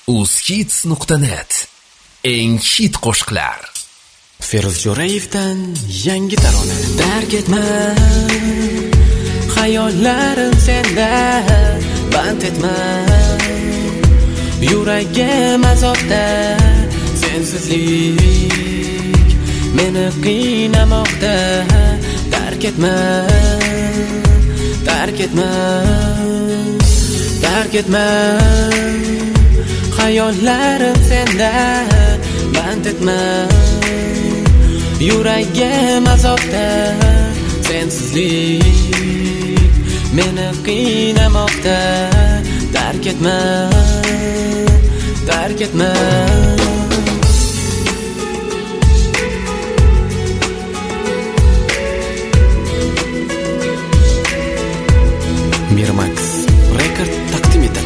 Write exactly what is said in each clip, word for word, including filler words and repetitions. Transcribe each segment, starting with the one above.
uzhits nuqta net eng hit qo'shiqlar. Feruz Jo'rayevdan yangi tarona. Dark etma, xayollarim senda, band etma. Yuragim azobda, sensizlik meni qiynamoqda. Dark etma, dark etma, dark etma. Xayollarim senda, band etma. Yuragim azobda, sensizlik meni qiynamoqda. Dark etma, dark etma. Mirmax Record taqdim etadi.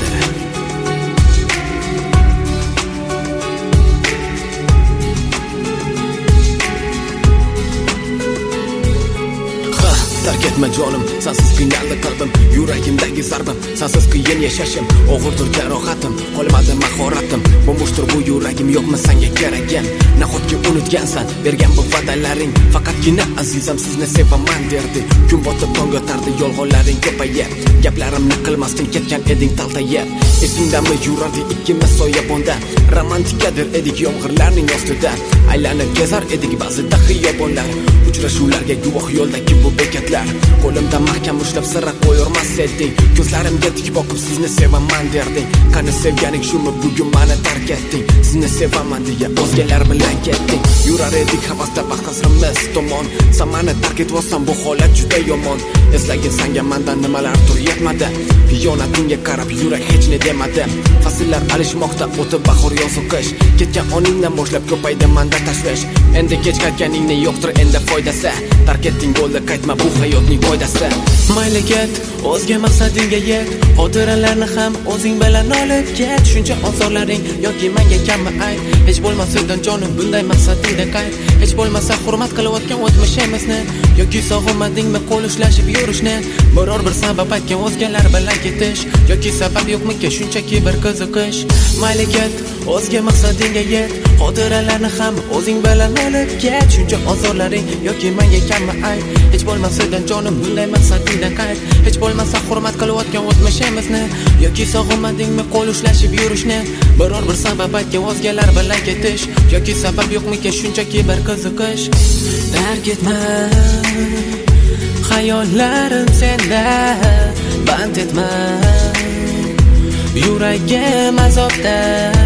Dark etma jonim, sensiz qiynaldi qalbim, yuragimdagi zarbim, sensiz qiyin yashashim, og'irdir jarohatim, qolmadi mahoratim, bo'mishdir bu yuragim, yo'qmi senga keragim? Nahotki unutgansan bergan bu va'dalaring, faqatgina azizam sizni sevaman derdi. Kun botib tong otardi, yolg'onlaring ko'payib, gaplarimni qilmasdan ketgan eding taltayib. Esingdami yurardi ikkimiz soyabonda, romantikadir edik yomg'irlarning ostida, aylanib kezar edik ba'zida xiyobonlar, uchrashuvlarga guvoh yo'ldagi bu bekatlar. Qo'limda mahkam ushlab sira qo'yormas eding, ko'zlarimga tik boqib sizni sevaman derding. Qani sevganing shumi bugun meni tark etding, sizni sevaman deya o'zgalar bilan ketding. Yurar edik havasda baxtsizimiz tomon, sen meni tark etvosan bu holat juda yomon. Eslagin senga mendan nimalar tur yetmadi, xiyonatingga qarab yurak hech ne demadi. Fasllar alishmoqda, o'tib bahor yoz qish, ketgan oningdan boshlab ko'paydi menda tashvish. Endi kech qaytganingni yo'qdir endi foydasi, tark etding bo'ldi qaytma bu hayotning qoidasi. Mayli ket, o'zga maqsadingga yet, xotiralarni ham o'zing bilan olib ket. Shuncha ozorlaring yoki menga kammi ayt, hech bo'lmasa jonim bunday maqsadingda qayt. Hech bo'lmasa hurmat qilayotgan o'tmishimizni, yoki sog'inmadingmi qo'l ushlashib yurishni, biror bir sabab aytgan o'zgalar bilan ketish, yoki sabab yo'qmi-ki shunchaki bir qiziqish. Mayli ket, o'zga maqsadingga yet, xotiralarni ham o'zing bilan olib ket. Shuncha ozorlaring yoki menga kammi ayt, hech bo'lmasa jonim bunday maqsadingda qayt. Hech bo'lmasa hurmat qilayotgan o'tmishimizni, yoki sog'inmadingmi qo'l ushlashib yurishni, biror bir sabab aytgan o'zgalar bilan ketish, yoki sabab yo'qmi-ki shunchaki bir qiziqish. Dark etma, xayollarim senda, band etma. Yuragim azobda,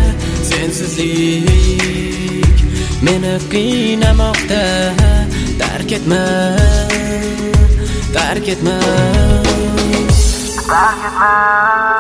sensizlik meni qiynamoqda. Dark etma, dark etma, dark etma.